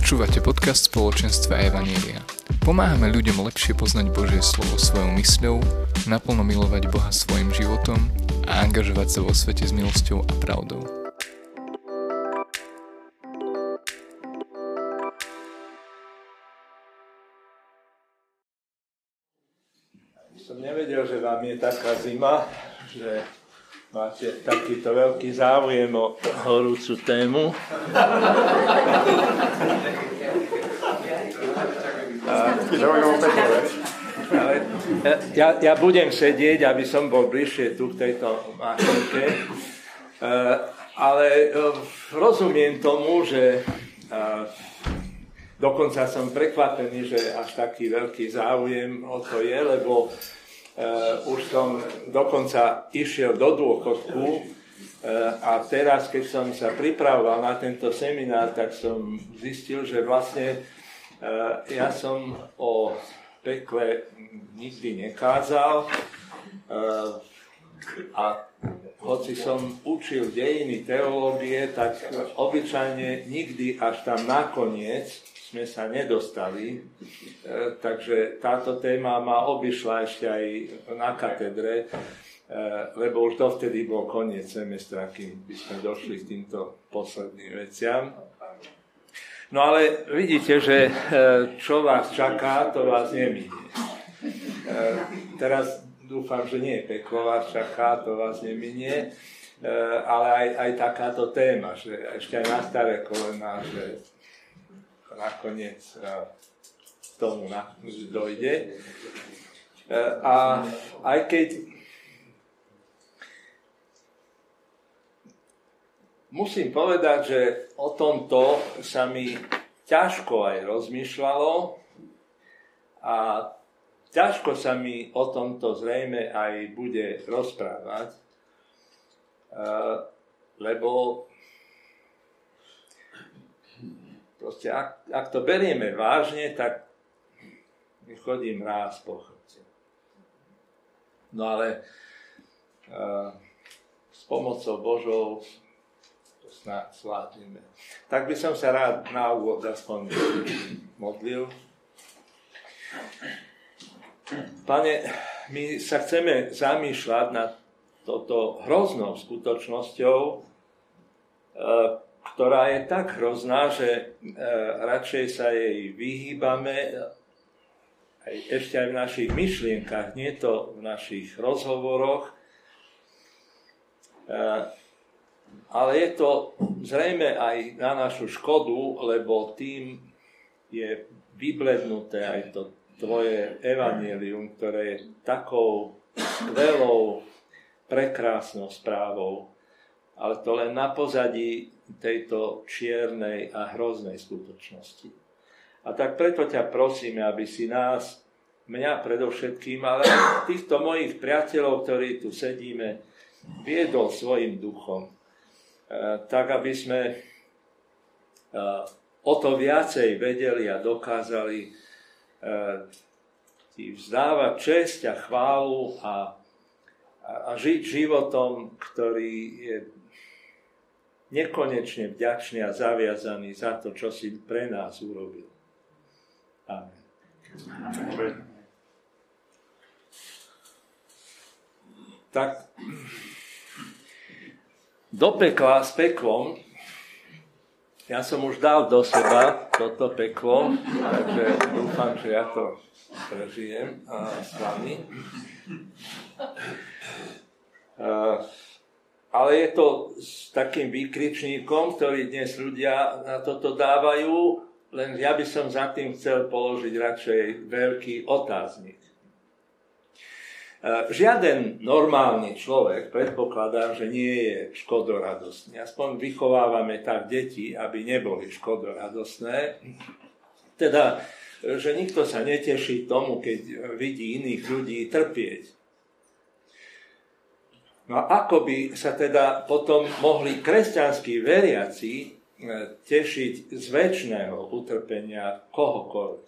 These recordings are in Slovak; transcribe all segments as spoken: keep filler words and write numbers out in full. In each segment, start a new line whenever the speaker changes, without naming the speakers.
Počúvate podcast spoločenstva Evanjelia. Pomáhame ľuďom lepšie poznať Božie slovo svojou mysľou, naplno milovať Boha svojim životom a angažovať sa vo svete s milosťou a pravdou.
Som nevedel, že vám je taká zima, že máte takýto veľký záujem o horúcu tému. Ale ja, ja budem sedieť, aby som bol bližšie tu k tejto mašinke. Ale rozumiem tomu, že dokonca som prekvapený, že až taký veľký záujem o to je, lebo Uh, už som dokonca išiel do dôchodku uh, a teraz, keď som sa pripravoval na tento seminár, tak som zistil, že vlastne uh, ja som o pekle nikdy nekázal uh, a hoci som učil dejiny teológie, tak obyčajne nikdy až tam nakoniec sme sa nedostali, e, takže táto téma ma obišla ešte aj na katedre, e, lebo už dovtedy bol koniec semestra, kým by sme došli k týmto posledným veciam. No ale vidíte, že e, čo vás čaká, to vás neminie. E, teraz dúfam, že nie peklo vás čaká, to vás neminie, e, ale aj, aj takáto téma, že ešte aj na staré kolená, že nakoniec k tomu dojde. A aj keď musím povedať, že o tomto sa mi ťažko aj rozmýšľalo a ťažko sa mi o tomto zrejme aj bude rozprávať, lebo proste, ak, ak to berieme vážne, tak chodím ráz po chrbte. No ale uh, s pomocou Božou to snáď zvládneme. Tak by som sa rád na úvod aspoň modlil. Pane, my sa chceme zamýšľať nad touto hroznou skutočnosťou, uh, ktorá je tak hrozná, že e, radšej sa jej vyhýbame aj, ešte aj v našich myšlienkach, nie to v našich rozhovoroch. E, ale je to zrejme aj na našu škodu, lebo tým je vyblednuté aj to tvoje evanjelium, ktoré je takou skvelou, prekrásnou správou, ale to len na pozadí tejto čiernej a hroznej skutočnosti. A tak preto ťa prosíme, aby si nás, mňa predovšetkým, ale aj týchto mojich priateľov, ktorí tu sedíme, viedol svojim duchom. E, tak, aby sme e, o to viacej vedeli a dokázali e, ti vzdávať česť a chválu a, a, a žiť životom, ktorý je nekonečne vďačný a zaviazaný za to, čo si pre nás urobil. Amen. Amen. Tak do pekla s peklom, ja som už dal do seba toto peklo, takže dúfam, že ja to prežijem a s vami. Uh, Ale je to s takým výkričníkom, ktorý dnes ľudia na toto dávajú, len ja by som za tým chcel položiť radšej veľký otáznik. Žiaden normálny človek, predpokladám, že nie je škodoradostný. Aspoň vychovávame tak deti, aby neboli škodoradostné. Teda, že nikto sa neteší tomu, keď vidí iných ľudí trpieť. No a ako by sa teda potom mohli kresťanskí veriaci tešiť z večného utrpenia kohokoľvek?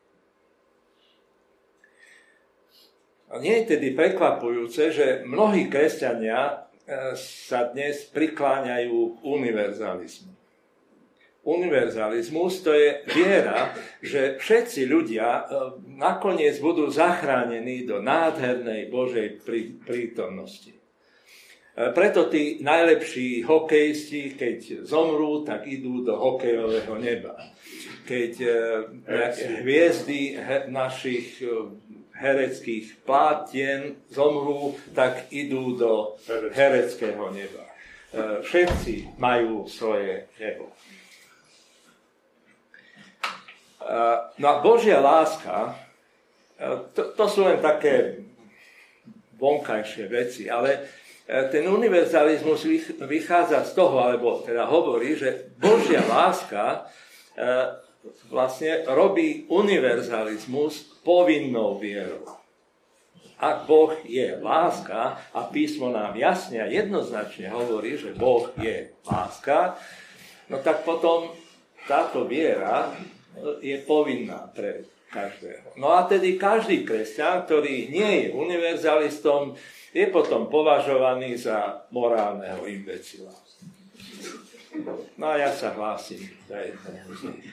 A nie je tedy prekvapujúce, že mnohí kresťania sa dnes prikláňajú k univerzalizmu. univerzalizmus, to je viera, že všetci ľudia nakoniec budú zachránení do nádhernej Božej prítomnosti. Preto tí najlepší hokejisti, keď zomrú, tak idú do hokejového neba. Keď hviezdy našich hereckých plátien zomrú, tak idú do hereckého neba. Všetci majú svoje nebo. No a Božia láska, to, to sú len také vonkajšie veci, ale ten univerzalizmus vychádza z toho, alebo teda hovorí, že Božia láska vlastne robí univerzalizmus povinnou vierou. Ak Boh je láska, a písmo nám jasne a jednoznačne hovorí, že Boh je láska, no tak potom táto viera je povinná pre každého. No a tedy každý kresťan, ktorý nie je univerzalistom, je potom považovaný za morálneho imbecila. No a ja sa hlásim za jedného z nich.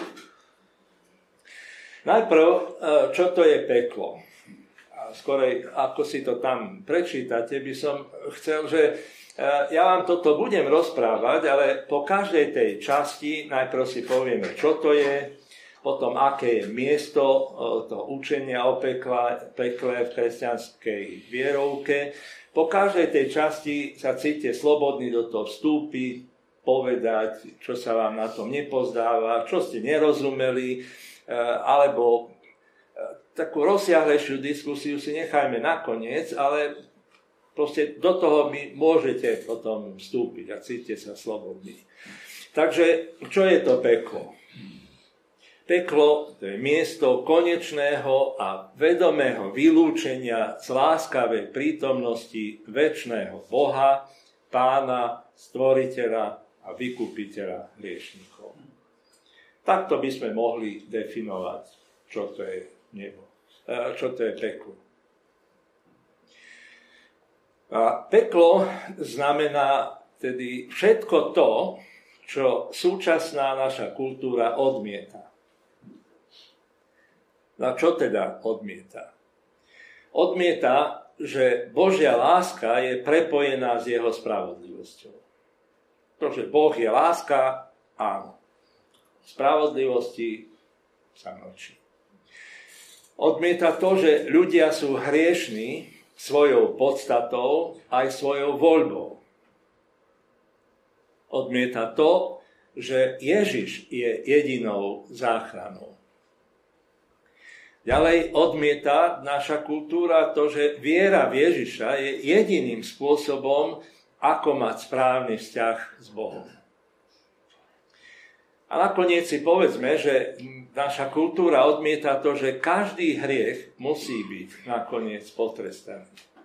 Najprv, čo to je peklo? A skorej, ako si to tam prečítate, by som chcel, že ja vám toto budem rozprávať, ale po každej tej časti najprv si povieme, čo to je, potom aké je miesto toho učenia o pekle, pekle v kresťanskej vierovke. Po každej tej časti sa cítite slobodní do toho vstúpiť, povedať, čo sa vám na tom nepozdáva, čo ste nerozumeli, alebo takú rozsiahlejšiu diskusiu si nechajme nakoniec, ale proste do toho my môžete potom vstúpiť a cítite sa slobodní. Takže, čo je to peklo? Peklo to je miesto konečného a vedomého vylúčenia z láskavej prítomnosti večného Boha, Pána, Stvoriteľa a Vykupiteľa hriešnikov. Takto by sme mohli definovať, čo to je nebo, čo to je peklo. A peklo znamená tedy všetko to, čo súčasná naša kultúra odmieta. No a čo teda odmieta? Odmieta, že Božia láska je prepojená s jeho spravodlivosťou. Pretože Boh je láska, áno. Spravodlivosti sa mlčí. Odmieta to, že ľudia sú hriešní svojou podstatou aj svojou voľbou. Odmieta to, že Ježiš je jedinou záchranou. Ďalej odmieta naša kultúra to, že viera v Ježiša je jediným spôsobom, ako mať správny vzťah s Bohom. A nakoniec si povedzme, že naša kultúra odmieta to, že každý hriech musí byť nakoniec potrestaný.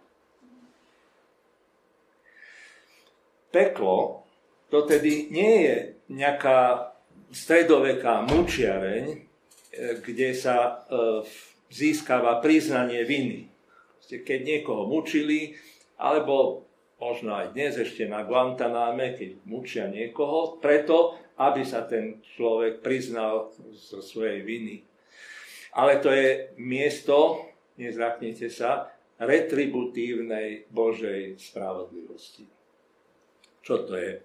Peklo to tedy nie je nejaká stredoveká mučiareň, kde sa získava priznanie viny. Keď niekoho mučili, alebo možno aj dnes ešte na Guantaname, keď mučia niekoho, preto, aby sa ten človek priznal zo svojej viny. Ale to je miesto, nezľaknite sa, retributívnej Božej spravodlivosti. Čo to je?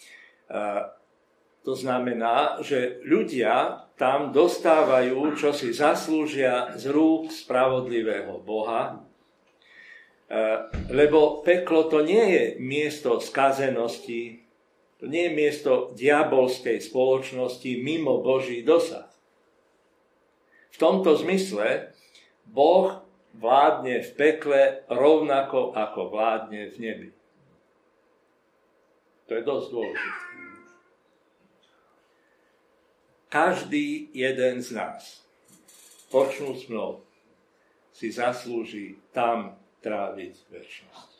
To znamená, že ľudia tam dostávajú, čo si zaslúžia z rúk spravodlivého Boha, lebo peklo to nie je miesto skazenosti, to nie je miesto diabolskej spoločnosti mimo Boží dosah. V tomto zmysle Boh vládne v pekle rovnako ako vládne v nebi. To je dosť dôležité. Každý jeden z nás, počnúc mnou, si zaslúži tam tráviť večnosť.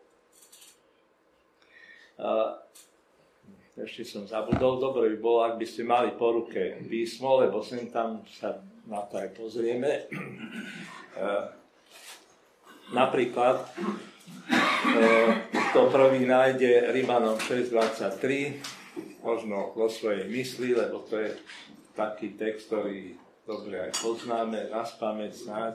A ešte som zabudol, dobre by bolo, ak by ste mali po ruke písmo, lebo sem tam sa na to aj pozrieme. A napríklad to prvý nájde Rimanom šesť dvadsaťtri. možno vo svojej mysli, lebo to je taký text, ktorý dobre aj poznáme, naspamäť snáď.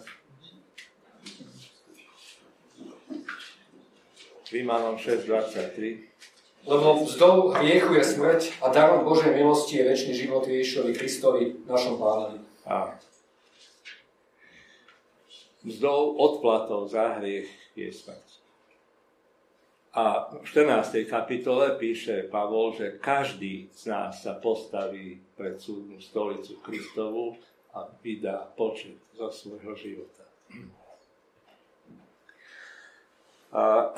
Rímanom šesť dvadsaťtri.
Lebo vzdou hriechu je smrť a darom Božej milosti je večný život Ježišovi Kristovi, našom Pánovi.
A vzdou odplatou za hriech je smrť. A v štrnástej kapitole píše Pavol, že každý z nás sa postaví pred súdnu stolicu Kristovu a vydá počet zo svojho života. A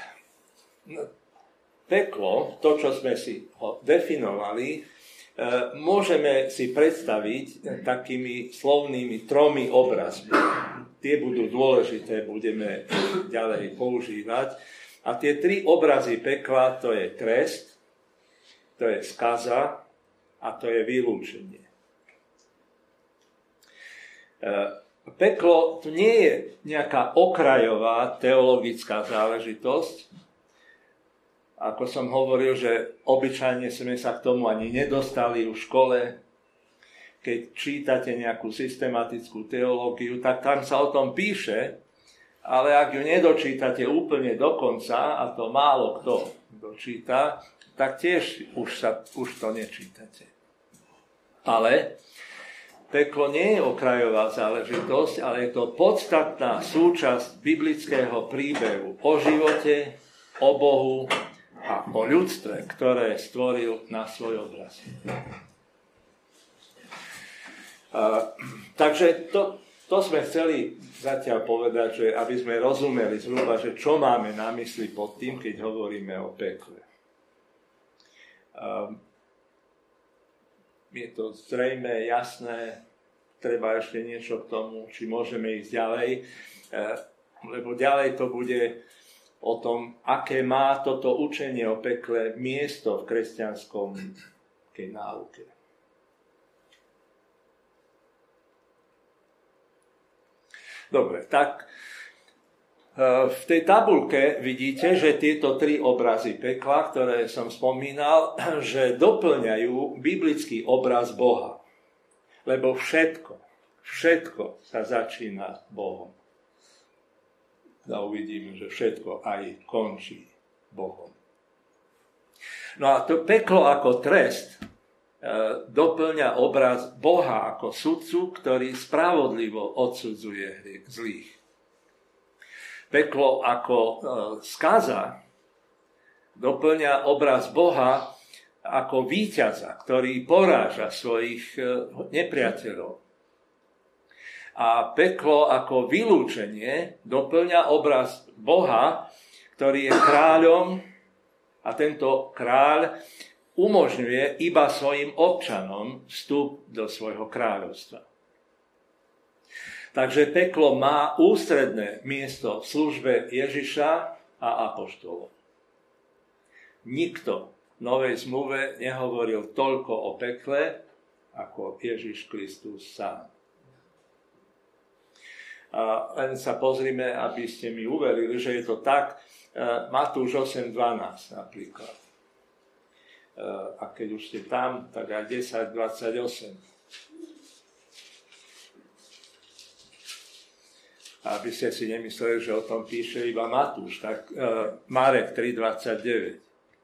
peklo, to, čo sme si ho definovali, môžeme si predstaviť takými slovnými tromi obrazmi. Tie budú dôležité, budeme ďalej používať. A tie tri obrazy pekla, to je trest, to je skaza a to je vylúčenie. Peklo to nie je nejaká okrajová teologická záležitosť. Ako som hovoril, že obyčajne sme sa k tomu ani nedostali v škole. Keď čítate nejakú systematickú teológiu, tak tam sa o tom píše, ale ak ju nedočítate úplne do konca, a to málo kto dočíta, tak tiež už, sa, už to nečítate. Ale peklo nie je okrajová záležitosť, ale je to podstatná súčasť biblického príbehu o živote, o Bohu a o ľudstve, ktoré stvoril na svoj obraz. Uh, takže to, to sme chceli zatiaľ povedať, že aby sme rozumeli zhruba, že čo máme na mysli pod tým, keď hovoríme o pekle. Uh, je to zrejme, jasné, treba ešte niečo k tomu, či môžeme ísť ďalej, uh, lebo ďalej to bude o tom, aké má toto učenie o pekle miesto v kresťanskom náuke. Dobre, tak v tej tabuľke vidíte, že tieto tri obrazy pekla, ktoré som spomínal, že doplňajú biblický obraz Boha. Lebo všetko, všetko sa začína Bohom. A uvidíme, že všetko aj končí Bohom. No a to peklo ako trest doplňa obraz Boha ako sudcu, ktorý spravodlivo odsudzuje zlých. Peklo ako skaza doplňa obraz Boha ako víťaza, ktorý poráža svojich nepriateľov. A peklo ako vylúčenie doplňa obraz Boha, ktorý je kráľom a tento kráľ umožňuje iba svojim občanom vstup do svojho kráľovstva. Takže peklo má ústredné miesto v službe Ježiša a apoštolov. Nikto v Novej zmluve nehovoril toľko o pekle, ako Ježiš Kristus sám. A len sa pozrime, aby ste mi uverili, že je to tak. Matúš osem dvanásť napríklad. A keď už ste tam, tak aj desať dvadsaťosem. Aby ste si nemysleli, že o tom píše iba Matúš, tak uh, Marek tri dvadsaťdeväť.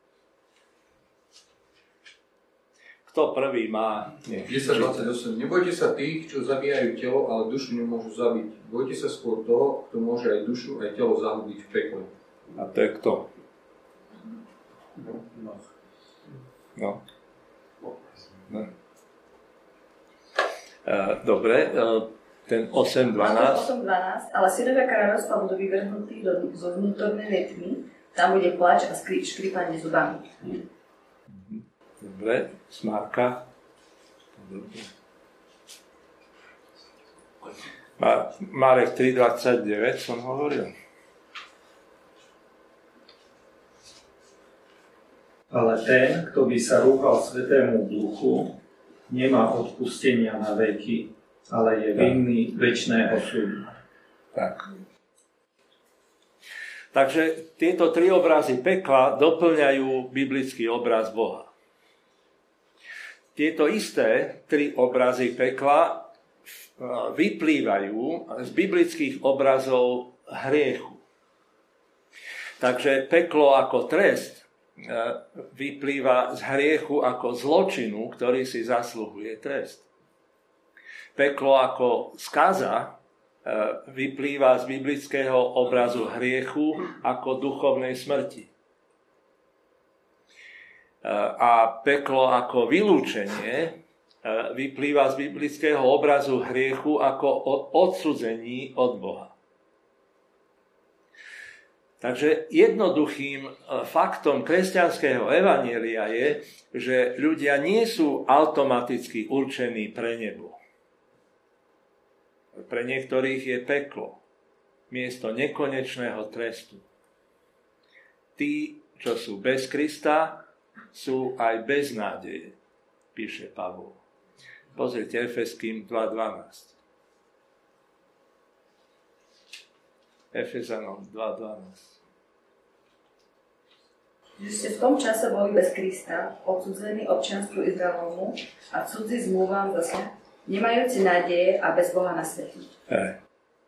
Kto prvý má?
desať dvadsaťosem. Nebojte sa tých, čo zabíjajú telo, ale dušu nemôžu zabiť. Bojte sa skôr toho, kto môže aj dušu, aj telo zahubiť v pekle.
A to je kto?
No, no.
No. no. Uh, dobre, uh, ten osem dvanásť.
osem dvanásť, ale synovia kráľovstva budú vyvrhnutí do, zo vnútornej tmy, tam bude pláč a skri, škripanie zubami.
Dobre, Smárka. Dobre. Marek tri dvadsaťdeväť som hovoril.
Ale ten, kto by sa rúhal Svätému Duchu, nemá odpustenia na veky, ale je vinný večného súdu.
Tak. Takže tieto tri obrazy pekla doplňajú biblický obraz Boha. Tieto isté tri obrazy pekla vyplývajú z biblických obrazov hriechu. Takže peklo ako trest vyplýva z hriechu ako zločinu, ktorý si zasluhuje trest. Peklo ako skaza vyplýva z biblického obrazu hriechu ako duchovnej smrti. A peklo ako vylúčenie vyplýva z biblického obrazu hriechu ako odsudzení od Boha. Takže jednoduchým faktom kresťanského evanjelia je, že ľudia nie sú automaticky určení pre nebo. Pre niektorých je peklo miesto nekonečného trestu. Tí, čo sú bez Krista, sú aj bez nádeje, píše Pavol. Pozrite Efeským dva dvanásť. Efezanom dva dvanásť.
Že ste v tom čase boli bez Krista, odsudzení občianstvu Izraelovmu a cudzí zmluvám zase, nemajúci nádeje a bez Boha na svete.
Hey.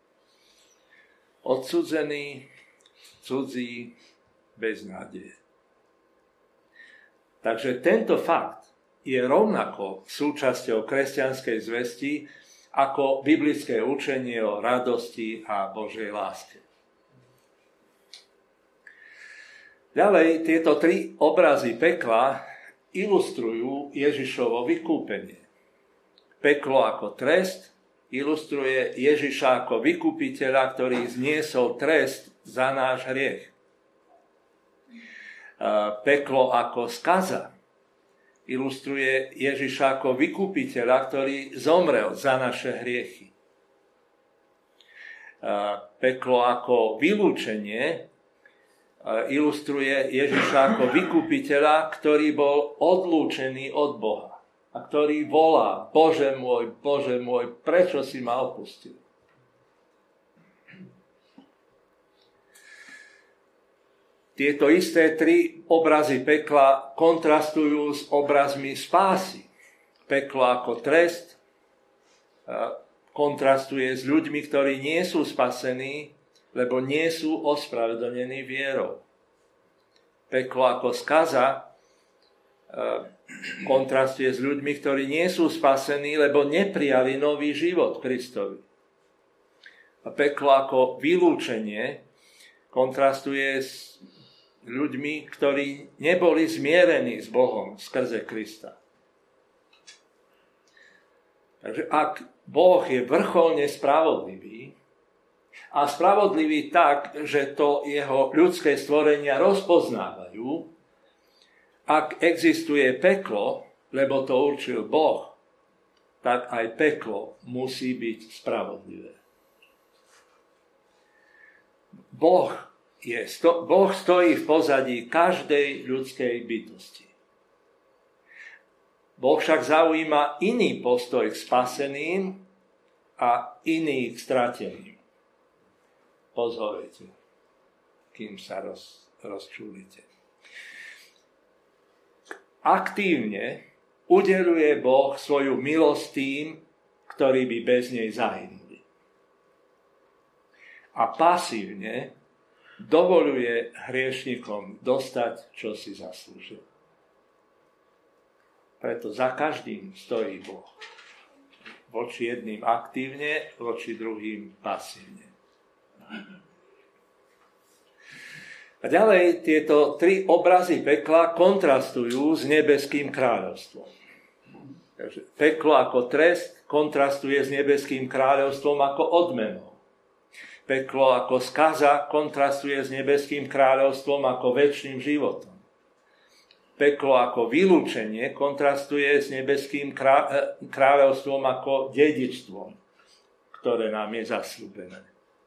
Odsudzení, cudzí, bez nádeje. Takže tento fakt je rovnako súčasťou kresťanskej zvesti ako biblické učenie o radosti a Božej láske. Ďalej, tieto tri obrazy pekla ilustrujú Ježišovo vykúpenie. Peklo ako trest ilustruje Ježiša ako vykupiteľa, ktorý zniesol trest za náš hriech. Peklo ako skaza ilustruje Ježiša ako vykupiteľa, ktorý zomrel za naše hriechy. Peklo ako vylúčenie ilustruje Ježiša ako vykupiteľa, ktorý bol odlúčený od Boha a ktorý volá: Bože môj, Bože môj, prečo si ma opustil? Tieto isté tri obrazy pekla kontrastujú s obrazmi spásy. Peklo ako trest kontrastuje s ľuďmi, ktorí nie sú spasení, lebo nie sú ospravedlnení vierou. Peklo ako skaza kontrastuje s ľuďmi, ktorí nie sú spasení, lebo neprijali nový život Kristovi. A peklo ako vylúčenie kontrastuje s ľuďmi, ktorí neboli zmierení s Bohom skrze Krista. Takže ak Boh je vrcholne spravodlivý, a spravodlivý tak, že to jeho ľudské stvorenia rozpoznávajú, ak existuje peklo, lebo to určil Boh, tak aj peklo musí byť spravodlivé. Boh Je, sto, boh stojí v pozadí každej ľudskej bytosti. Boh však zaujíma iný postoj k spaseným a iný k strateným. Pozorujte, kým sa roz, rozčúlite. Aktívne udeľuje Boh svoju milosť tým, ktorí by bez nej zahynuli. A pasívne dovoľuje hriešnikom dostať, čo si zaslúžil. Preto za každým stojí Boh. Voči jedným aktívne, voči druhým pasívne. A ďalej tieto tri obrazy pekla kontrastujú s nebeským kráľovstvom. Takže peklo ako trest kontrastuje s nebeským kráľovstvom ako odmenou. Peklo ako skaza kontrastuje s nebeským kráľovstvom ako večným životom. Peklo ako vylúčenie kontrastuje s nebeským kráľovstvom ako dedičstvom, ktoré nám je zasľúbené.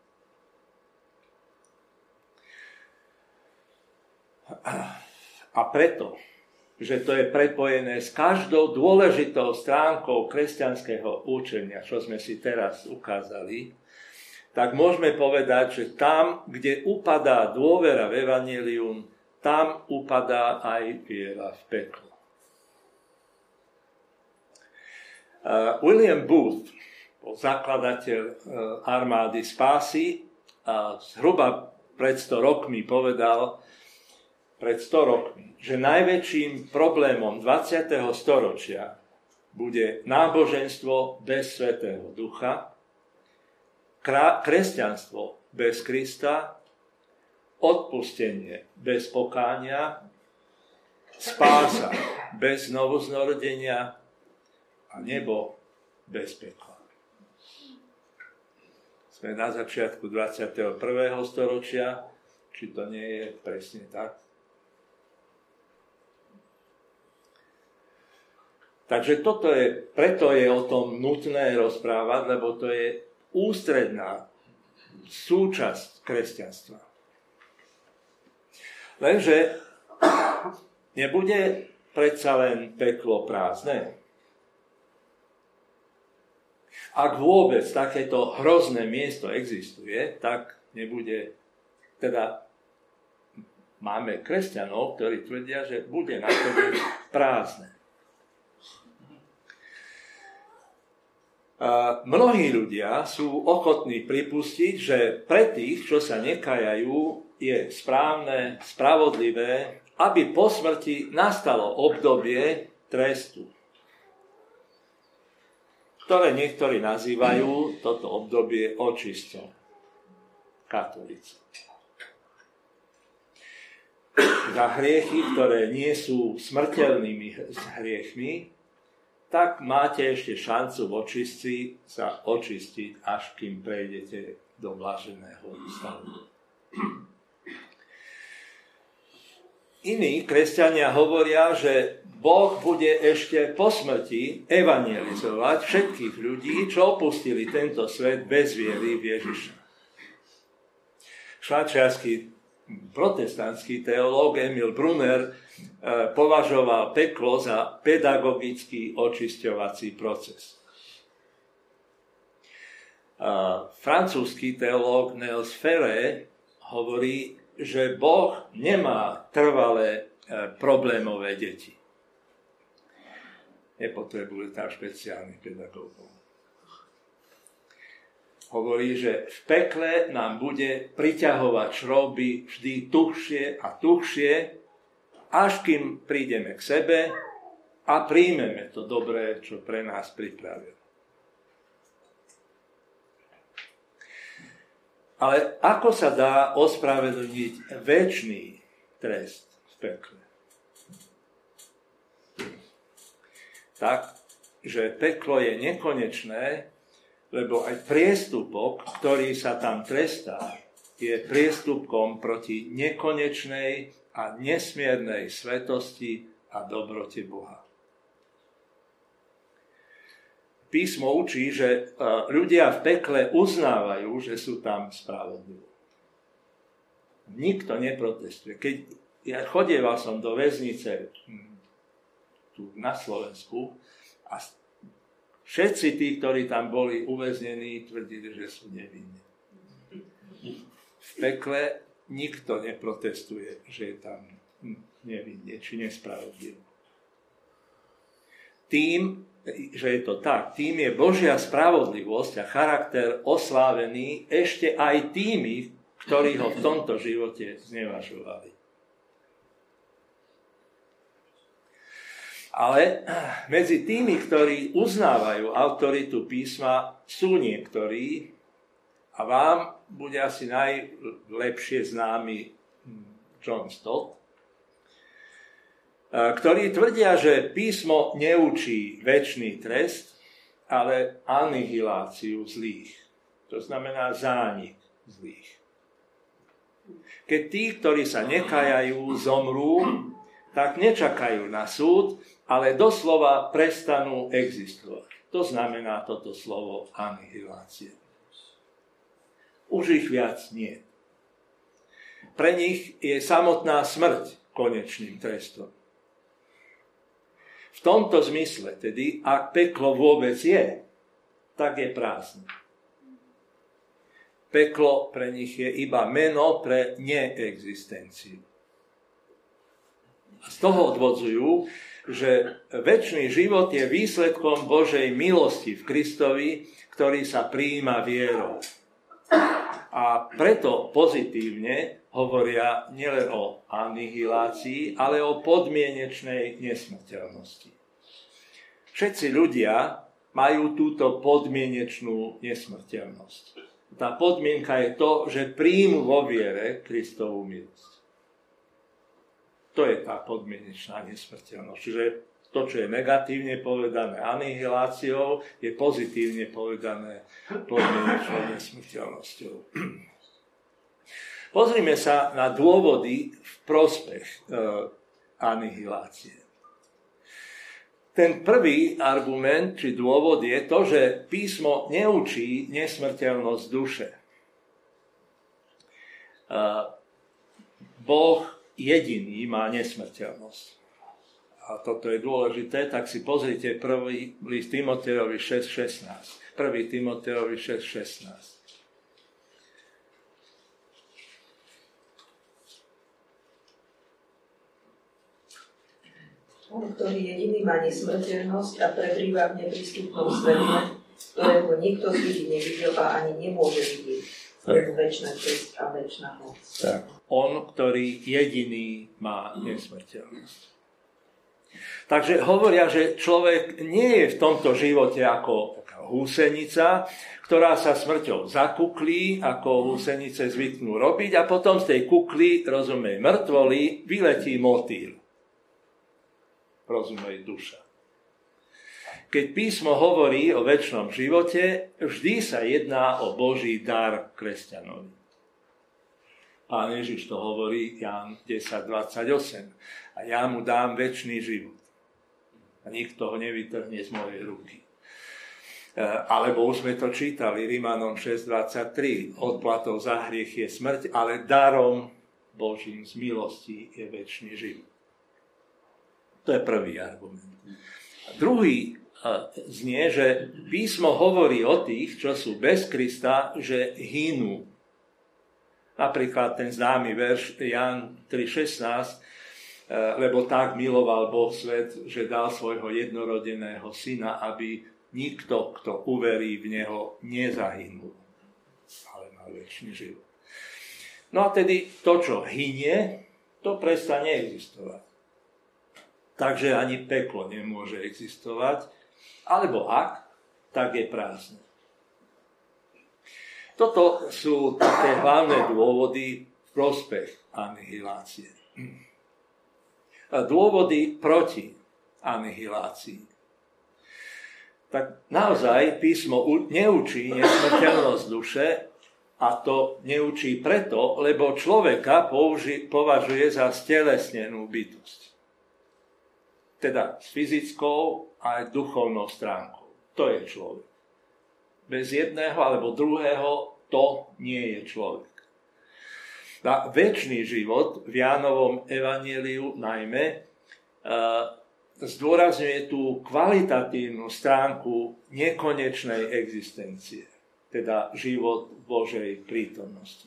A preto, že to je prepojené s každou dôležitou stránkou kresťanského učenia, čo sme si teraz ukázali, tak môžeme povedať, že tam, kde upadá dôvera v evanjelium, tam upadá aj viera v peklo. William Booth bol zakladateľ armády spásy a zhruba pred sto rokmi povedal, pred sto rokmi, že najväčším problémom dvadsiateho storočia bude náboženstvo bez Svätého Ducha, kresťanstvo bez Krista, odpustenie bez pokánia, spása bez znovuzrodenia a nebo bez pekla. Sme na začiatku dvadsiateho prvého storočia, či to nie je presne tak? Takže toto je, preto je o tom nutné rozprávať, lebo to je ústredná súčasť kresťanstva. Lenže nebude predsa len peklo prázdne. Ak vôbec takéto hrozné miesto existuje, tak nebude, teda máme kresťanov, ktorí tvrdia, že bude nakoniec prázdne. A mnohí ľudia sú ochotní pripustiť, že pre tých, čo sa nekajajú, je správne, spravodlivé, aby po smrti nastalo obdobie trestu, ktoré niektorí nazývajú toto obdobie očisťou. Katolíci. Za hriechy, ktoré nie sú smrteľnými hriechmi, tak máte ešte šancu v očistci sa očistiť, až kým prejdete do blaženého stavu. Iní kresťania hovoria, že Boh bude ešte po smrti evangelizovať všetkých ľudí, čo opustili tento svet bez viery v Ježiša. Švajčiarsky protestantský teológ Emil Brunner považoval peklo za pedagogický očisťovací proces. A francúzsky teológ Nels Ferré hovorí, že Boh nemá trvalé problémové deti. Nepotrebuje tam špeciálnych pedagógov. Hovorí, že v pekle nám bude priťahovať šrouby vždy tuhšie a tuhšie, až kým prídeme k sebe a príjmeme to dobré, čo pre nás pripravil. Ale ako sa dá ospravedlniť večný trest v pekle? Tak, že peklo je nekonečné, lebo aj priestupok, ktorý sa tam trestá, je priestupkom proti nekonečnej a nesmiernej svetosti a dobrote Boha. Písmo učí, že ľudia v pekle uznávajú, že sú tam spravodliví. Nikto neprotestuje. Keď ja chodieval som do väznice tu na Slovensku a všetci tí, ktorí tam boli uväznení, tvrdili, že sú nevinní. V pekle nikto neprotestuje, že je tam nevinne či nespravodlivo. Tým, že je to tak, tým je Božia spravodlivosť a charakter oslávený ešte aj tými, ktorí ho v tomto živote znevažovali. Ale medzi tými, ktorí uznávajú autoritu písma, sú niektorí, a vám bude asi najlepšie známy John Stott, ktorí tvrdia, že písmo neučí večný trest, ale anihiláciu zlých. To znamená zánik zlých. Keď tí, ktorí sa nekajajú, zomrú, tak nečakajú na súd, ale doslova prestanú existovať. To znamená toto slovo anihilácia. Už ich viac nie. Pre nich je samotná smrť konečným trestom. V tomto zmysle, tedy, ak peklo vôbec je, tak je prázdne. Peklo pre nich je iba meno pre neexistenciu. Z toho odvodzujú, že večný život je výsledkom Božej milosti v Kristovi, ktorý sa prijíma vierou. A preto pozitívne hovoria nielen o anihilácii, ale o podmienečnej nesmrteľnosti. Všetci ľudia majú túto podmienečnú nesmrteľnosť. Tá podmienka je to, že príjmu vo viere Kristovú milosť. To je tá podmienečná nesmrteľnosť. Čiže to, čo je negatívne povedané anihiláciou, je pozitívne povedané podmienečnou nesmrteľnosťou. Pozrime sa na dôvody v prospech e, anihilácie. Ten prvý argument, či dôvod je to, že písmo neučí nesmrteľnosť duše. E, Boh jediný má nesmrteľnosť. A toto je dôležité, tak si pozrite prvý list Timotejovi šesť šestnásť. prvý Timotejovi šesť šestnásť.
On, ktorý jediný má nesmrteľnosť a prebýva v neprístupnom svetle, ktorého nikto z ľudí nevidel a ani nemôže vidieť. Je večná česť a večná moc.
Tak. On, ktorý jediný má nesmrteľnosť. Takže hovoria, že človek nie je v tomto živote ako húsenica, ktorá sa smrťou zakuklí, ako húsenice zvyknú robiť, a potom z tej kukly, rozumej, mŕtvoly, vyletí motýl. Rozumej, duša. Keď písmo hovorí o večnom živote, vždy sa jedná o Boží dar kresťanovi. Pán Ježiš to hovorí, Ján desať dvadsaťosem. A ja mu dám večný život. A nikto ho nevytrhne z mojej ruky. Alebo už sme to čítali, Rimanom šesť dvadsaťtri. Odplatou za hriech je smrť, ale darom Božím z milosti je večný život. To je prvý argument. A druhý znie, že písmo hovorí o tých, čo sú bez Krista, že hynú. Napríklad ten známy verš Ján tri šestnásť, lebo tak miloval Boh svet, že dal svojho jednorodeného syna, aby nikto, kto uverí v neho, nezahynul, ale mal večný život. No a tedy to, čo hynie, to prestane existovať. Takže ani peklo nemôže existovať, alebo ak, tak je prázdne. Toto sú také hlavné dôvody v prospech anihilácie. A dôvody proti anihilácii. Tak naozaj písmo neučí nesmrteľnosť duše, a to neučí preto, lebo človeka použi- považuje za stelesnenú bytosť. Teda s fyzickou a duchovnou stránkou. To je človek. Bez jedného alebo druhého to nie je človek. A večný život v Jánovom evanjeliu najmä e, zdôrazňuje tú kvalitatívnu stránku nekonečnej existencie, teda život Božej prítomnosti.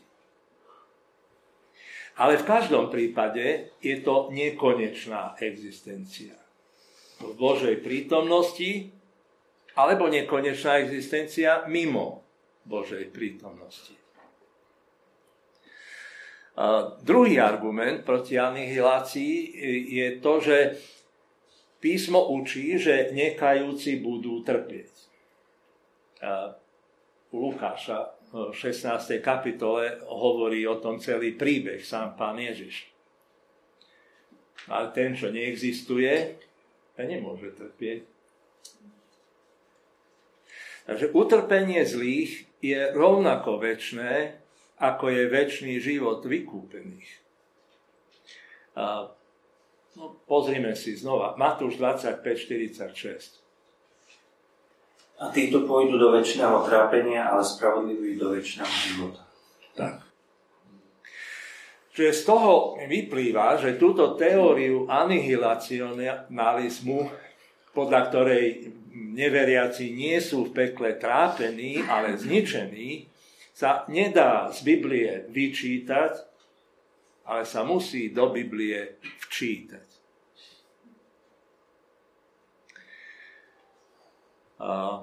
Ale v každom prípade je to nekonečná existencia. V Božej prítomnosti alebo nekonečná existencia mimo Božej prítomnosti. A druhý argument proti anihilácii je to, že písmo učí, že nekajúci budú trpieť. A u Lukáša v šestnástej kapitole hovorí o tom celý príbeh, sám Pán Ježiš. Ale ten, čo neexistuje, ten nemôže trpieť. Takže utrpenie zlých je rovnako večné, ako je večný život vykúpených. A, no, pozrime si znova. Matúš dvadsaťpäť štyridsaťšesť.
A títo pôjdu do večného trápenia, ale spravodliví do večného života.
Tak. Čiže z toho vyplýva, že túto teóriu anihilacionalizmu, podľa ktorej neveriaci nie sú v pekle trápení, ale zničení, sa nedá z Biblie vyčítať, ale sa musí do Biblie včítať. Uh,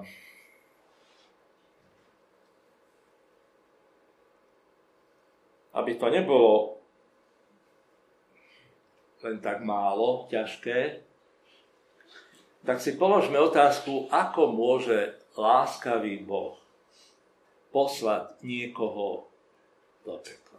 aby to nebolo len tak málo, ťažké, tak si položme otázku, ako môže láskavý Boh poslať niekoho do pekla.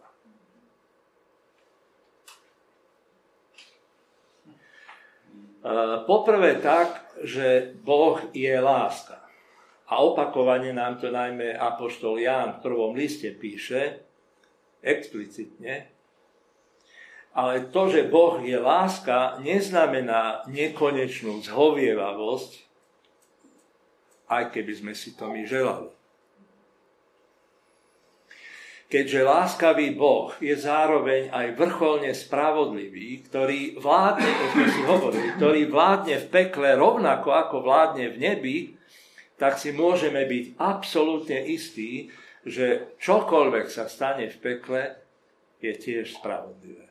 Poprvé tak, že Boh je láska. A opakovane nám to najmä apoštol Ján v prvom liste píše, explicitne. Ale to, že Boh je láska, neznamená nekonečnú zhovievavosť, aj keby sme si to my želali. Keďže láskavý Boh je zároveň aj vrcholne spravodlivý, ktorý vládne, to sme si hovorili, ktorý vládne v pekle rovnako ako vládne v nebi, tak si môžeme byť absolútne istí, že čokoľvek sa stane v pekle, je tiež spravodlivé.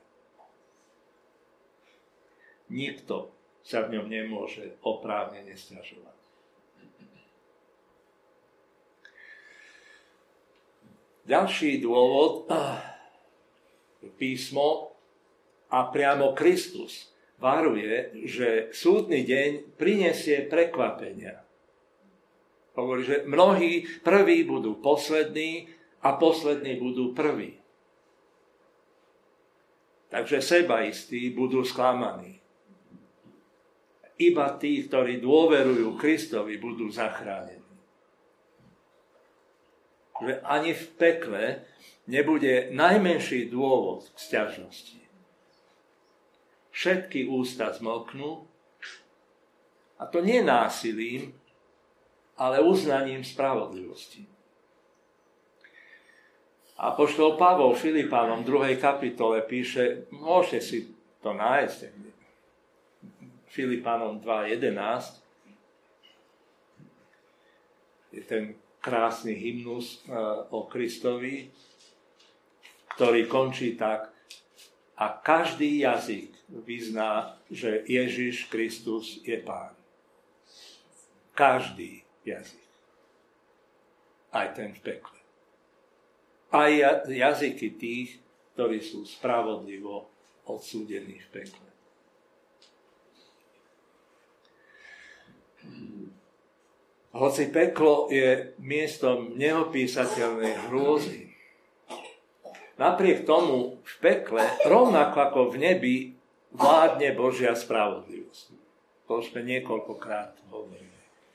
Nikto sa v ňom nemôže oprávnene sťažovať. Ďalší dôvod, písmo a priamo Kristus varuje, že súdny deň prinesie prekvapenia. Hovorí, že mnohí prví budú poslední a poslední budú prví. Takže sebaistí budú sklamaní. Iba tí, ktorí dôverujú Kristovi, budú zachránení. Že ani v pekle nebude najmenší dôvod k sťažnosti. Všetky ústa zmlknú, a to nie násilím, ale uznaním spravodlivosti. Apoštol Pavol Filipánom v druhej kapitole píše, môžete si to nájsť, Filipánom dva jedenásť, je ten krásny hymnus o Kristovi, ktorý končí tak: a každý jazyk vyzná, že Ježiš Kristus je Pán. Každý jazyk. Aj ten v pekle. Aj jazyky tých, ktorí sú spravodlivo odsúdení v pekle. Hoci peklo je miestom neopísateľnej hrôzy, napriek tomu v pekle, rovnako ako v nebi, vládne Božia spravodlivosť. To sme niekoľkokrát hovorili.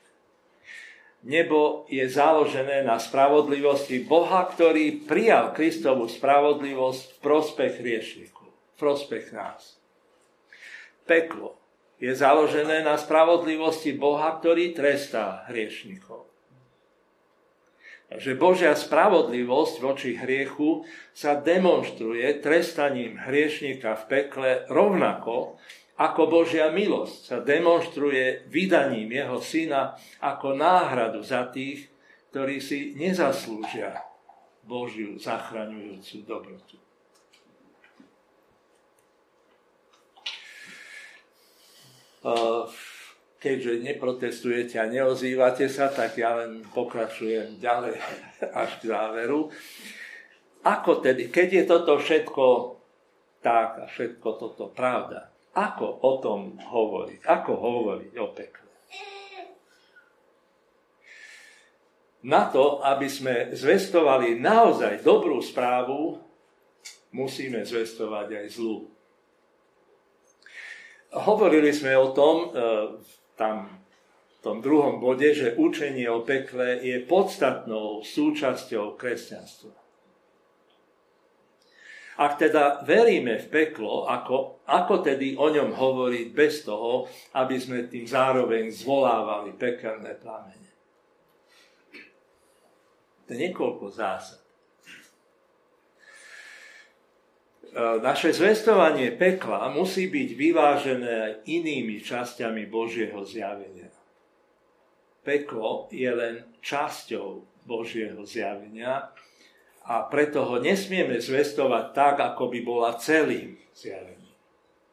Nebo je založené na spravodlivosti Boha, ktorý prijal Kristovu spravodlivosť v prospech hriešnikov, v prospech nás. Peklo je založené na spravodlivosti Boha, ktorý trestá hriešnikov. Takže Božia spravodlivosť voči hriechu sa demonstruje trestaním hriešnika v pekle rovnako, ako Božia milosť sa demonstruje vydaním jeho syna ako náhradu za tých, ktorí si nezaslúžia Božiu zachraňujúcu dobrotu. Keďže neprotestujete a neozývate sa, tak ja len pokračujem ďalej až k záveru. Ako tedy, keď je toto všetko tak a všetko toto pravda, ako o tom hovoriť? Ako hovoriť o pekle? Na to, aby sme zvestovali naozaj dobrú správu, musíme zvestovať aj zlú. Hovorili sme o tom, tam v tom druhom bode, že učenie o pekle je podstatnou súčasťou kresťanstva. Ak teda veríme v peklo, ako, ako tedy o ňom hovoriť bez toho, aby sme tým zároveň zvolávali pekelné plamene? To je niekoľko zásad. Naše zvestovanie pekla musí byť vyvážené aj inými časťami Božieho zjavenia. Peklo je len časťou Božieho zjavenia a preto ho nesmieme zvestovať tak, ako by bola celým zjavením.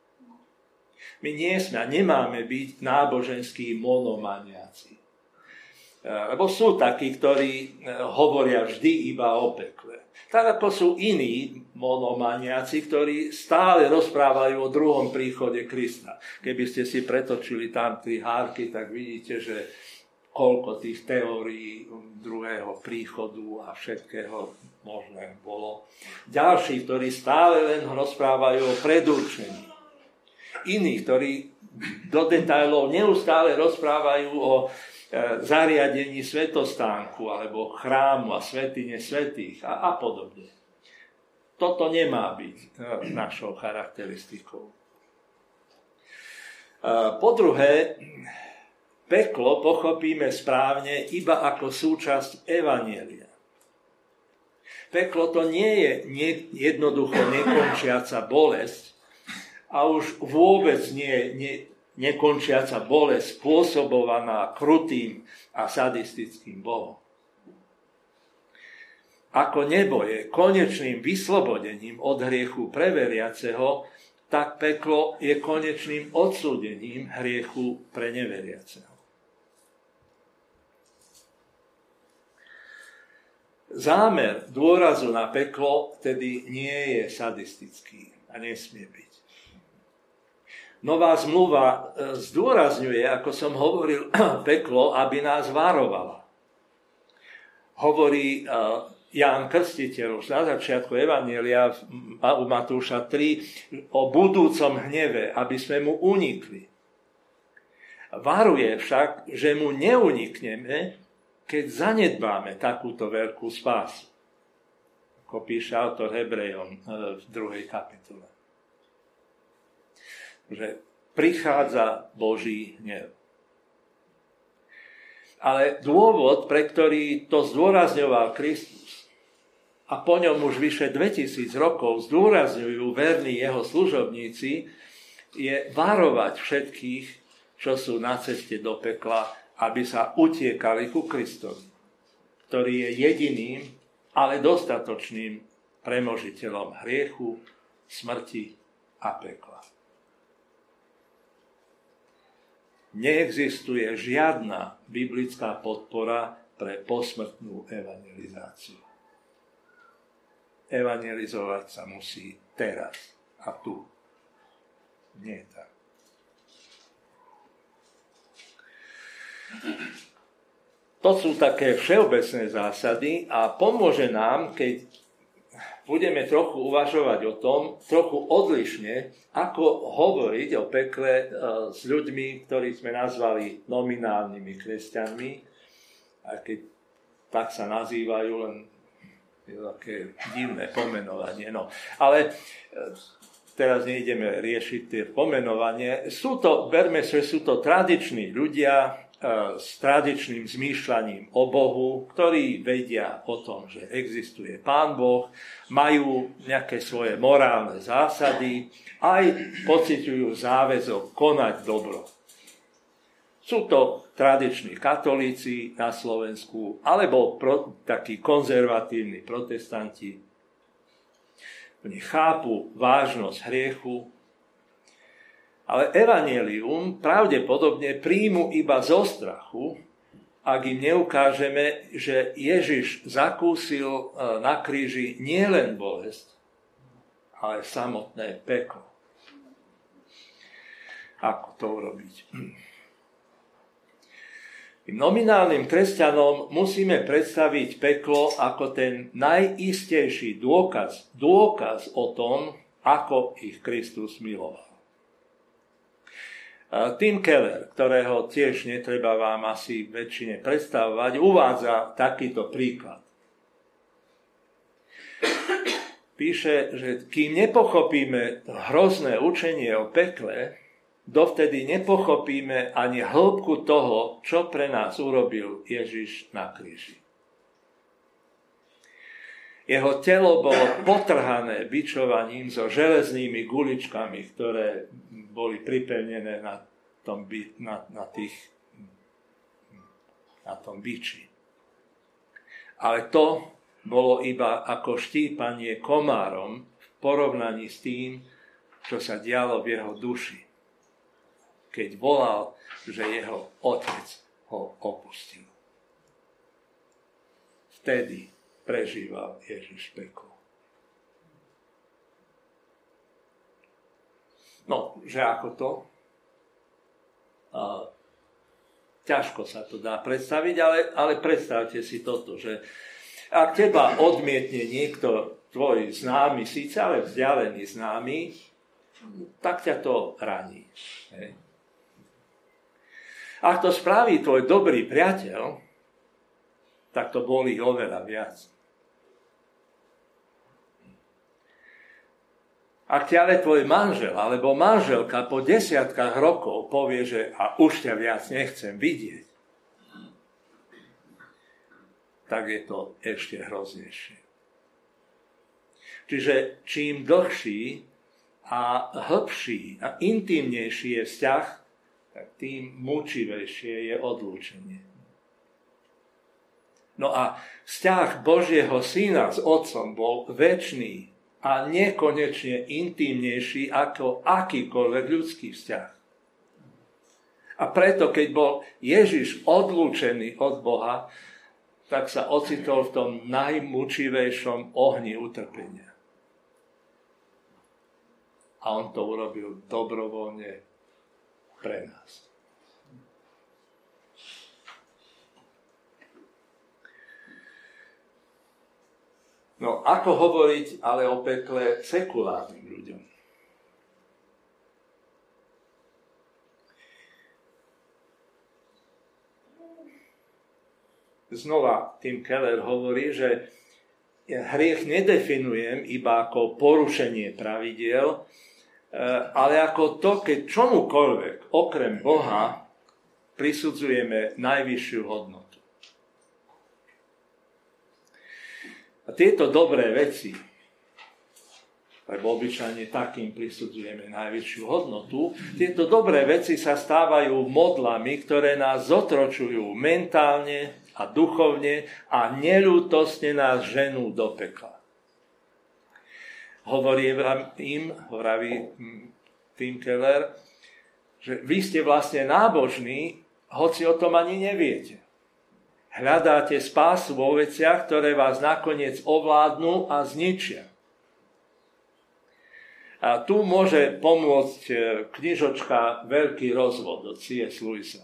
My nie sme a nemáme byť náboženskí monomaniaci. Lebo sú takí, ktorí hovoria vždy iba o pekle. Tak ako sú iní monomaniaci, ktorí stále rozprávajú o druhom príchode Krista. Keby ste si pretočili tam tri hárky, tak vidíte, že koľko tých teórií druhého príchodu a všetkého možné bolo. Ďalší, ktorí stále len rozprávajú o predurčení. Iní, ktorí do detailov neustále rozprávajú o zariadení svätostánku alebo chrámu a svätyne svätých a, a podobne. Toto nemá byť našou charakteristikou. Po druhé, peklo pochopíme správne iba ako súčasť evanjelia. Peklo to nie je jednoducho nekončiaca bolesť a už vôbec nie, nie nekončiaca bolesť spôsobovaná krutým a sadistickým Bohom. Ako nebo je konečným vyslobodením od hriechu pre veriaceho, tak peklo je konečným odsúdením hriechu pre neveriaceho. Zámer dôrazu na peklo tedy nie je sadistický a nesmie byť. Nová zmluva zdôrazňuje, ako som hovoril, peklo, aby nás varovala. Hovorí Ján Krstiteľ už na začiatku Evanjelia u Matúša tri o budúcom hneve, aby sme mu unikli. Varuje však, že mu neunikneme, keď zanedbáme takúto veľkú spásu. Ako píše autor Hebrejom v druhej kapitole. Že prichádza Boží hnev. Ale dôvod, pre ktorý to zdôrazňoval Kristus a po ňom už vyše dvetisíc rokov zdôrazňujú verní jeho služobníci, je varovať všetkých, čo sú na ceste do pekla, aby sa utiekali ku Kristovi, ktorý je jediným, ale dostatočným premožiteľom hriechu, smrti a pekla. Neexistuje žiadna biblická podpora pre posmrtnú evangelizáciu. Evangelizovať sa musí teraz a tu. Nie tak. To sú také všeobecné zásady a pomôže nám, keď budeme trochu uvažovať o tom, trochu odlišne, ako hovoriť o pekle s ľuďmi, ktorých sme nazvali nominálnymi kresťanmi, aj keď tak sa nazývajú, len je také divné pomenovanie. No. Ale teraz nejdeme riešiť tie pomenovanie. Sú to, berme, že sú to tradiční ľudia, s tradičným zmýšľaním o Bohu, ktorí vedia o tom, že existuje Pán Boh, majú nejaké svoje morálne zásady, aj pociťujú záväzok konať dobro. Sú to tradiční katolíci na Slovensku, alebo pro, takí konzervatívni protestanti. Oni chápu vážnosť hriechu, ale evanjelium pravdepodobne príjmu iba zo strachu, ak im neukážeme, že Ježiš zakúsil na kríži nielen bolesť, ale samotné peklo. Ako to urobiť? Nominálnym kresťanom musíme predstaviť peklo ako ten najistejší dôkaz, dôkaz o tom, ako ich Kristus miloval. Tim Keller, ktorého tiež netreba vám asi väčšine predstavovať, uvádza takýto príklad. Píše, že kým nepochopíme hrozné učenie o pekle, dovtedy nepochopíme ani hĺbku toho, čo pre nás urobil Ježiš na kríži. Jeho telo bolo potrhané bičovaním so železnými guličkami, ktoré boli pripevnené na tom, na, na, tých, na tom biči. Ale to bolo iba ako štípanie komárom v porovnaní s tým, čo sa dialo v jeho duši, keď volal, že jeho otec ho opustil. vtedy prežíval Ježiš peklo. No, že ako to? A, ťažko sa to dá predstaviť, ale, ale predstavte si toto, že ak teba odmietne niekto, tvoj známy, síce ale vzdialený známy, tak ťa to raní. Hej. Ak to spraví tvoj dobrý priateľ, tak to bolí oveľa viac. Ak ťa ale tvoj manžel alebo manželka po desiatkách rokov povie, že a už ťa viac nechcem vidieť, tak je to ešte hroznejšie. Čiže čím dlhší a hlbší a intimnejší je vzťah, tak tým mučivejšie je odlúčenie. No a vzťah Božieho Syna s Otcom bol večný a nekonečne intimnejší ako akýkoľvek ľudský vzťah. A preto, keď bol Ježiš odlúčený od Boha, tak sa ocitol v tom najmučivejšom ohni utrpenia. A on to urobil dobrovoľne pre nás. No, ako hovoriť ale o pekle sekulárnym ľuďom? Znova Tim Keller hovorí, že hriech nedefinujem iba ako porušenie pravidiel, ale ako to, keď čomukoľvek okrem Boha prisudzujeme najvyššiu hodnotu. A tieto dobré veci, lebo obyčajne takým prisudzujeme najvyššiu hodnotu, tieto dobré veci sa stávajú modlami, ktoré nás zotročujú mentálne a duchovne a neľútostne nás ženú do pekla. Hovorí im, hovorí Tim Keller, že vy ste vlastne nábožní, hoci o tom ani neviete. Hľadáte spásu vo veciach, ktoré vás nakoniec ovládnu a zničia. A tu môže pomôcť knižočka Veľký rozvod od C S. Lewisa.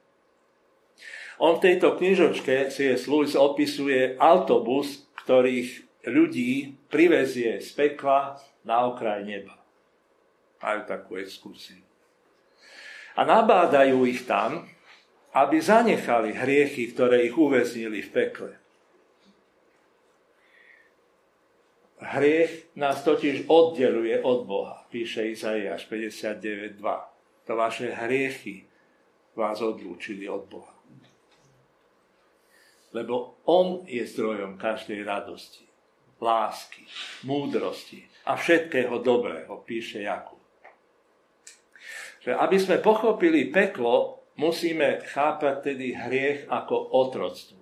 On v tejto knižočke C S. Lewis opisuje autobus, ktorých ľudí privezie z pekla na okraj neba. Majú takú exkurziu. A nabádajú ich tam, aby zanechali hriechy, ktoré ich uväznili v pekle. Hriech nás totiž oddeluje od Boha, píše Izaiáš päťdesiatdeväť dva. To vaše hriechy vás odlúčili od Boha. Lebo on je zdrojom každej radosti, lásky, múdrosti a všetkého dobrého, píše Jakub. Že aby sme pochopili peklo, musíme chápať tedy hriech ako otroctvo.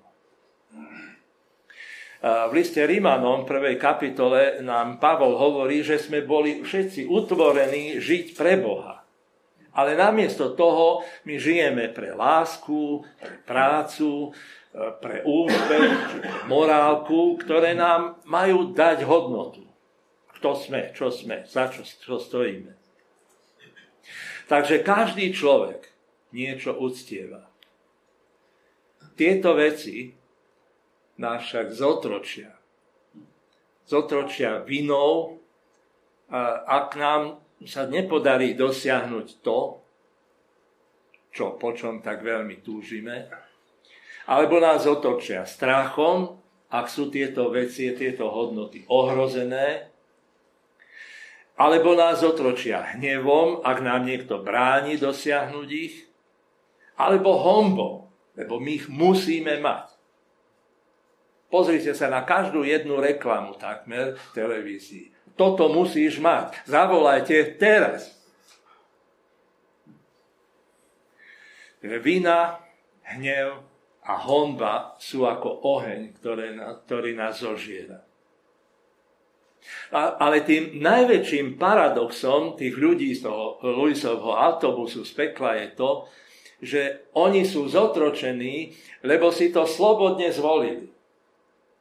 V liste Rimanom, prvej kapitole, nám Pavol hovorí, že sme boli všetci utvorení žiť pre Boha. Ale namiesto toho my žijeme pre lásku, pre prácu, pre úspech, pre morálku, ktoré nám majú dať hodnotu. Kto sme, čo sme, za čo, čo stojíme. Takže každý človek niečo uctieva. Tieto veci nás však zotročia. Zotročia vinou, ak nám sa nepodarí dosiahnuť to, čo, po čom tak veľmi túžime, alebo nás otočia strachom, ak sú tieto veci, tieto hodnoty ohrozené, alebo nás otročia hnevom, ak nám niekto bráni dosiahnuť ich, alebo honbou, lebo my ich musíme mať. Pozrite sa na každú jednu reklamu takmer v televízii. Toto musíš mať. Zavolajte teraz. Vina, hnev a honba sú ako oheň, ktoré, ktorý nás zožiera. A, ale tým najväčším paradoxom tých ľudí z toho Lewisovho autobusu z pekla je to, že oni sú zotročení, lebo si to slobodne zvolili.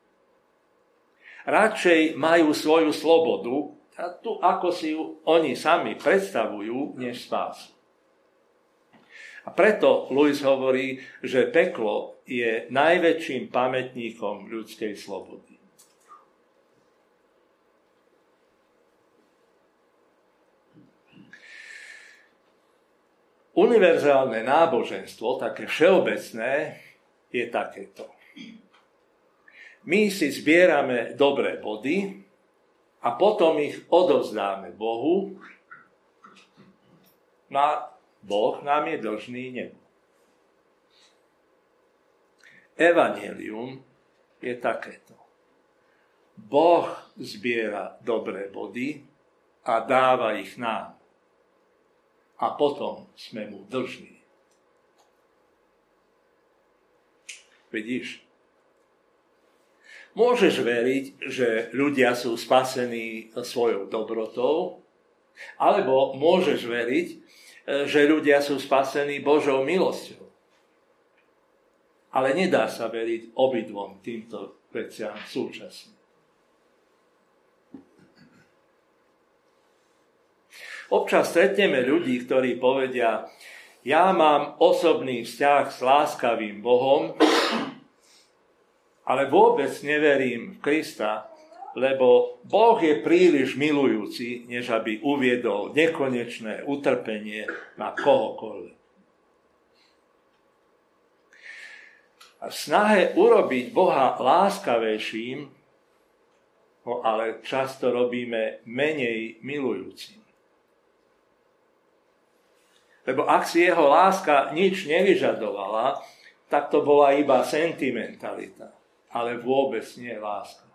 radšej majú svoju slobodu, a tu ako si ju oni sami predstavujú, než spásu. A preto Lewis hovorí, že peklo je najväčším pamätníkom ľudskej slobody. Univerzálne náboženstvo, také všeobecné, je takéto. My si zbierame dobré body a potom ich odovzdáme Bohu. Na Boh nám je dlžný nebo. Evanjelium je takéto. Boh zbiera dobré body a dáva ich nám. A potom sme mu dlžní. Vidíš? Môžeš veriť, že ľudia sú spasení svojou dobrotou, alebo môžeš veriť, že ľudia sú spasení Božou milosťou. Ale nedá sa veriť obidvom týmto veciam súčasne. Občas stretneme ľudí, ktorí povedia, ja mám osobný vzťah s láskavým Bohom, ale vôbec neverím v Krista, lebo Boh je príliš milujúci, než aby uviedol nekonečné utrpenie na kohokoľvek. A v snahe urobiť Boha láskavejším, ho ale často robíme menej milujúcim. Lebo ak si jeho láska nič nevyžadovala, tak to bola iba sentimentalita, ale vôbec nie láska.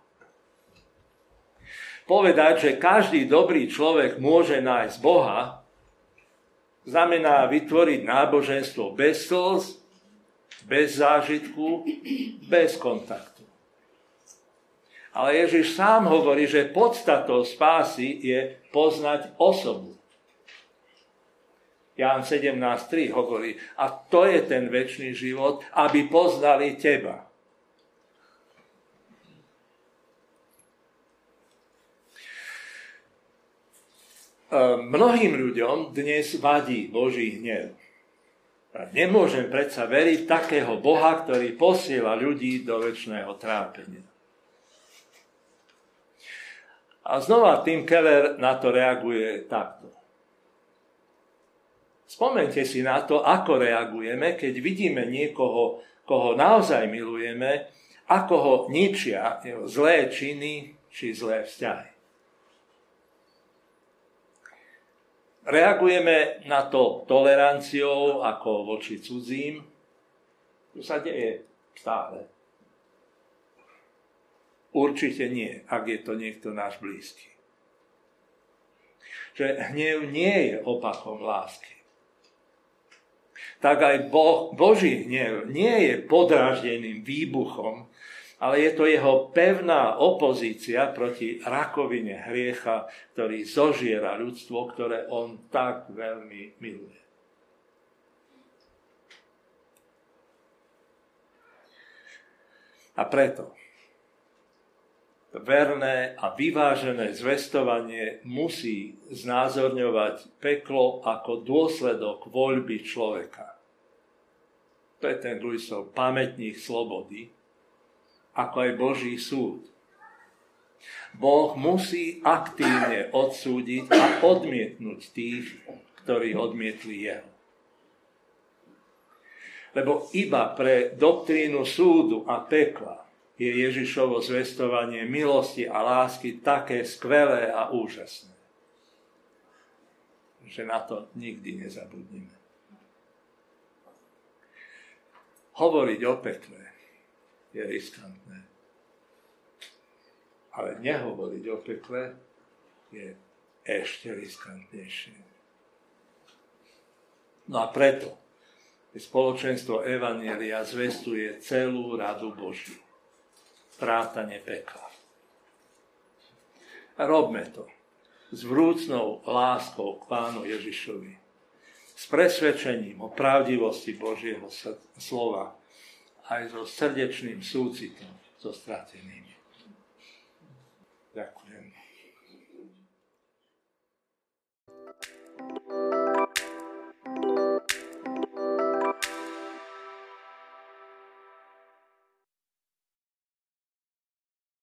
Povedať, že každý dobrý človek môže nájsť Boha, znamená vytvoriť náboženstvo bez slz, bez zážitku, bez kontaktu. Ale Ježiš sám hovorí, že podstatou spásy je poznať osobu. Ján sedemnásť tri hovorí, a to je ten večný život, aby poznali teba. Mnohým ľuďom dnes vadí Boží hnev. Nemôžem predsa veriť takého Boha, ktorý posiela ľudí do večného trápenia. A znova Tim Keller na to reaguje takto. Spomeňte si na to, ako reagujeme, keď vidíme niekoho, koho naozaj milujeme, ako ho ničia jeho zlé činy či zlé vzťahy. Reagujeme na to toleranciou ako voči cudzím. To sa deje stále. Určite nie, ak je to niekto náš blízky. Že hnev nie je opakom lásky. Tak aj Boh, Boží hnev nie je podráždeným výbuchom, ale je to jeho pevná opozícia proti rakovine hriecha, ktorý zožiera ľudstvo, ktoré on tak veľmi miluje. A preto verné a vyvážené zvestovanie musí znázorňovať peklo ako dôsledok voľby človeka. To je ten Lewisov pamätník slobody, ako aj Boží súd. Boh musí aktívne odsúdiť a odmietnúť tých, ktorí odmietli jeho. Lebo iba pre doktrínu súdu a pekla je Ježišovo zvestovanie milosti a lásky také skvelé a úžasné, že na to nikdy nezabudneme. Hovoriť o pekle je riskantné. Ale nehovoriť o pekle je ešte riskantnejšie. No a preto spoločenstvo Evanjelia zvestuje celú radu Božiu. Vrátane pekla. A robme to s vrúcnou láskou k Pánu Ježišovi. S presvedčením o pravdivosti Božieho slova, aj so srdečným súcitom so stratenými. Ďakujem.